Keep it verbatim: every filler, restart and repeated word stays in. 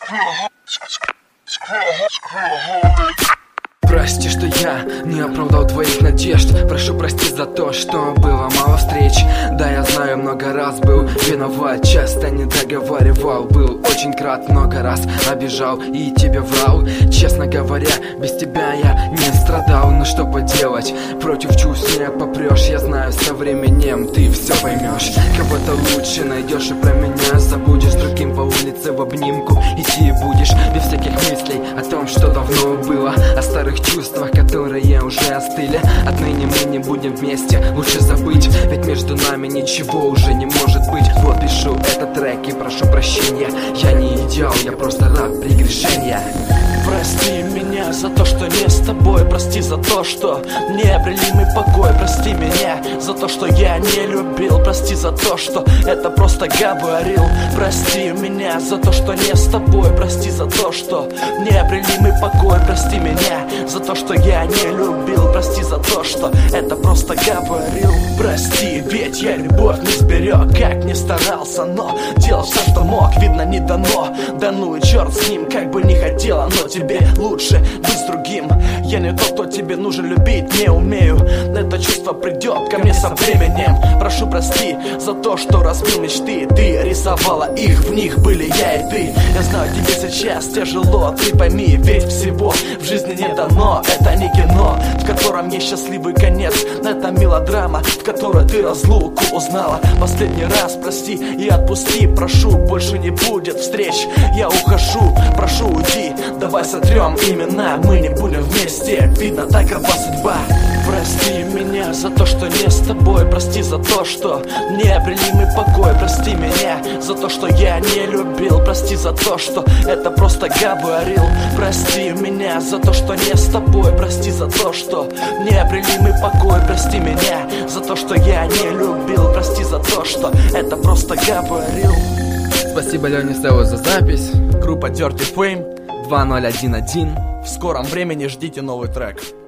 Прости, что я не оправдал твоих надежд. Прошу простить за то, что было мало встреч. Да, я знаю, много раз был виноват, часто не договаривал. Был очень крат, много раз обижал и тебе врал. Честно говоря, без тебя я не страдал. Но что поделать, против чувств не попрешь. Я знаю, со временем ты все поймешь. Кого-то лучше найдешь и про меня забудешь. Другим по улице в обнимку идти будешь. Без всяких мыслей о том, что давно было, о старых чувствах, которые уже остыли. Отныне мы не будем вместе, лучше забыть, ведь между нами ничего уже не может быть. Вот пишу этот трек и прошу прощения. Я не идеал, я просто раб прегрешения. Прости меня за то, что не с тобой. Прости за то, что не обрели мы покой. Прости меня за то, что я не любил. Прости за то, что это просто говорил. Прости меня за то, что не с тобой. Прости за то, что не обрели мы покой. Прости меня за то, что я не любил. Прости за то, что это просто говорил. Прости, ведь я любовь не сберег, как не старался, но делал все, что мог, видно не дано. Да ну и черт с ним, как бы не хотела, но тебе лучше быть с другим. Я не тот, кто тебе нужен, любить не умею. Это чувство придет ко мне со временем. Прошу прости за то, что разбил мечты. Ты рисовала их, в них были я и ты. Я знаю, тебе сейчас тяжело, ты пойми, ведь всего в жизни не дано. Это не кино, в котором есть счастливый конец. Это мелодрама, в которой ты разлуку узнала. Последний раз прости и отпусти, прошу, больше не будет встреч. Я ухожу, прошу уйди, давай сотрем имена, мы не будем вместе, видно такова судьба. Прости меня за то, что не с тобой. Прости за то, что не обрели мы покой. Прости меня за то, что я не любил. Прости за то, что это просто говорил. Прости меня за то, что не с тобой. Прости за то, что не обрели мы покой. Прости меня за то, что я не любил. Прости за то, что это просто говорил. Спасибо Лене Селу за запись. Группа Dirty Fame два ноль один один. В скором времени ждите новый трек.